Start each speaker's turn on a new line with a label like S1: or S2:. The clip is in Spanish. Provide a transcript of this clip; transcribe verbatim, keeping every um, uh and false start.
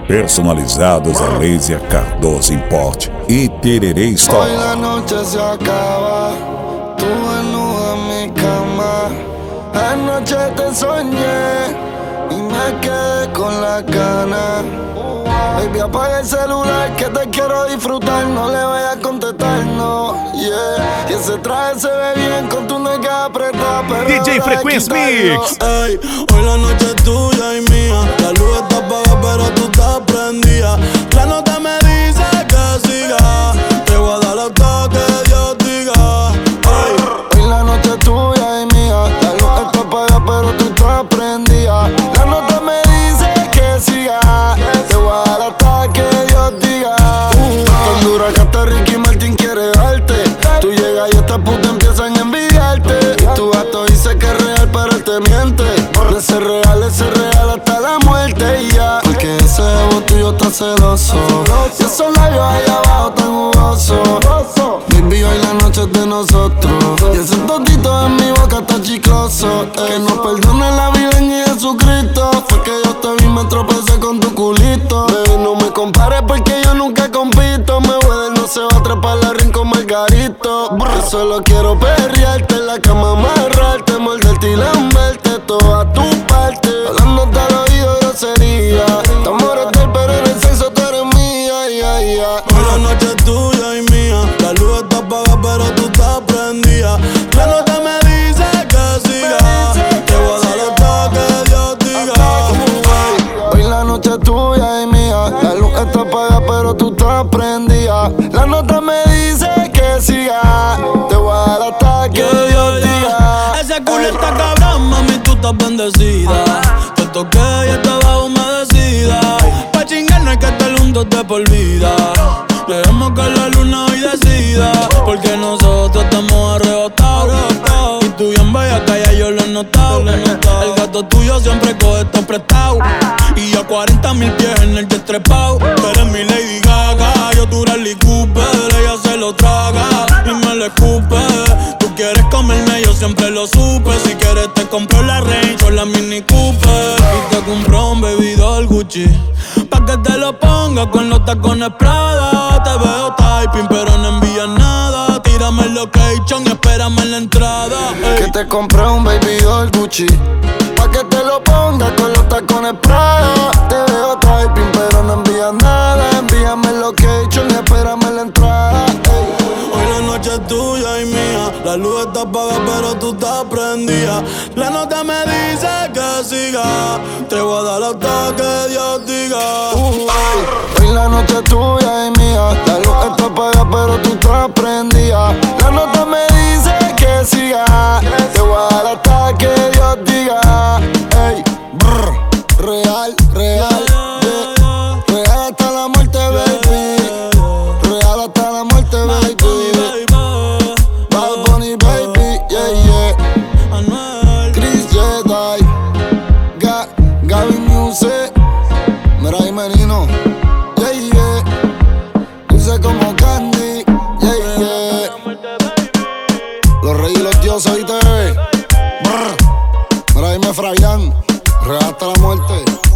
S1: Personalizados a laser Cardoso Import e Tererê Store.
S2: Hoy la noche se acaba, tú desnuda en mi cama. Anoche te soñé y me quedé con la gana. Baby, apaga el celular que te quiero disfrutar. No le vayas a contestar, no, yeah. Y ese traje se ve bien con tu nega apretada, pero
S3: D J Frequency Mix.
S2: Ey, hoy la noche es tuya y mía. La luz está apagada pero tú estás prendida. La nota me dice que siga. Te voy a dar hasta que Dios diga. Ey, hoy la noche es tuya y mía. La luz está apagada pero tú estás prendida. La nota me dice que siga. Te voy a dar hasta que Dios diga. uh, Tan dura que hasta Ricky Martin quiere darte. Tú llegas y estas putas empiezan a envidiarte. Y tu gato dice que es real pero él te miente. Ese real, ese real hasta la muerte y ya. Porque ese ego tuyo está celoso. Y esos labios allá abajo tan jugosos. Baby, hoy la noche es de nosotros. Y ese totito en mi boca está chicloso. Que nos perdone la vida en Jesucristo. Fue que yo te vi, me tropecé con tu culito. Baby, no me compares porque yo nunca compito. Me voy de no se va a trepar la rincón Margarito. Yo solo quiero perrearte en la cama, amarrarte, morderte y lamberte toda tu parte. Hablándote al oído grosería. Estamos mortal pero en el sexo tú eres mía, yeah, yeah. Hoy la noche es tuya y mía. La luz está apagada pero tú estás prendida. La nota me dice que siga. Te voy a dar hasta que Dios diga. Hoy la noche es tuya y mía. La luz está apagada pero tú estás prendida. La nota me dice que siga. Te voy a dar hasta que Dios diga.
S4: Ese culo está cabrón, mami, tú estás bendecida. Te toqué y estaba humedecida. Pa' chingar no hay que estar juntos de por vida. Dejemos que la luna hoy decida. Porque nosotros estamos arrebatados. Y tú bien bella que ya yo lo he notado. El gato tuyo siempre coge esto prestado. Y a cuarenta mil pies en el jet trepao. Tú eres mi Lady Gaga, yo tu Rally Cooper. Ella se lo traga y me lo escupe. Tú quieres comerme, yo siempre lo supe. Si quieres te compro la Range o la Mini Cooper. Y te compro un bebidor Gucci pa' que te lo ponga con los tacones Prada. Te veo typing pero no envías nada. Tírame el location y espérame en la entrada. Ey.
S2: Que te compré un baby doll Gucci pa' que te lo pongas con los tacones Prada. Te veo typing pero no envías nada. Envíame el location y espérame en la entrada. Ey.
S4: Hoy la noche es tuya y mía. La luz está apagada pero tú estás prendida. La nota me dice que siga. Te voy a dar hasta que Dios diga.
S2: Uh, hoy la noche es tuya y mía. La luz está apagada pero tú estás prendida. La nota me dice que siga. Te voy a dar hasta que Dios diga. Ey, brr, real, real, yeah. Real hasta la muerte, baby. Real hasta la muerte, baby. Bad Bunny, baby, yeah, yeah. Chris Jedi, Ga, Gaby Music. Mira ahí, menino, yeah, yeah. Dulce como candy, yeah, yeah. Los reyes y los dioses, ¿oíste? Brr. Mira ahí, me Frayan, real hasta la muerte.